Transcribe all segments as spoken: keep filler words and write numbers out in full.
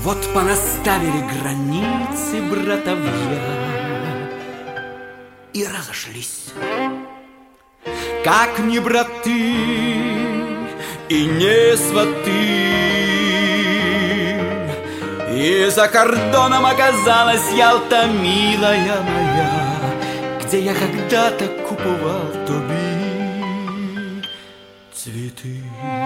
Вот понаставили границы братовья и разошлись, как не браты и не сваты. И за кордоном оказалась Ялта, милая моя, где я когда-то купувал тобі цветы.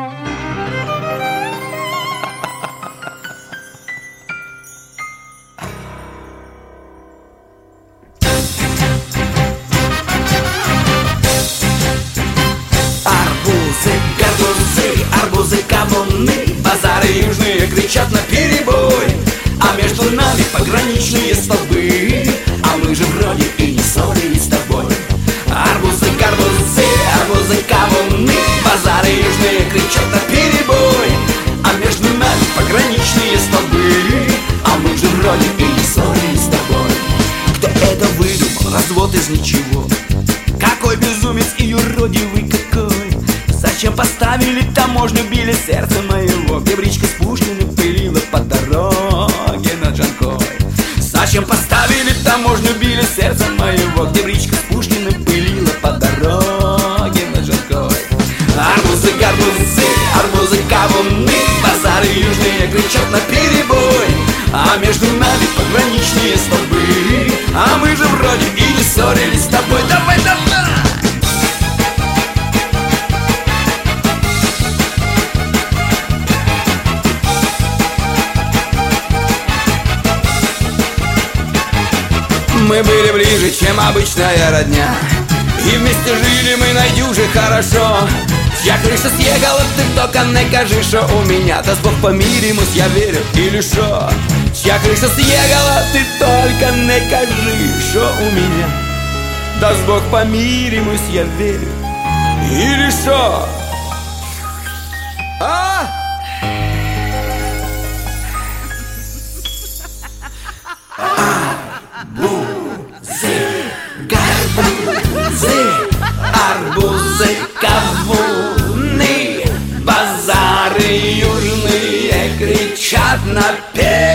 Арбузы, гарбузы, арбузы, кавуны, базары южные кричат наперебой, а между нами пограничные столбы, а мы же вроде и не ссорились с тобой. Арбузы, гарбузы, арбузы, кавуны, базары южные кричат наперебой, а между нами пограничные столбы, а мы же вроде и не ссорились с тобой. Кто это выдумал, развод из ничего? Какой безумец и юродивый какой! Зачем поставили таможню, били сердце моего, где бричка с Пушкиным пылила по дороге на Джанкой? Зачем поставили таможню, били сердце моего, где бричка с Пушкиным пылила по дороге на Джанкой? Арбузы, гарбузы, арбузы, кавуны, базары южные кричат наперебой, а между нами пограничные столбы, а мы же вроде и не ссорились с тобой. Давай, давай! Мы были ближе, чем обычная родня, и вместе жили мы найдюже хорошо. Чья крыша съехала, ты только не кажи, что у меня. Да Бог помиримось, я верю, или шо? Чья крыша съехала, ты только не кажи, что у меня. Да Бог помиримось, я верю, или шо? А? Арбузы, кавуны, базары южные кричат наперебой,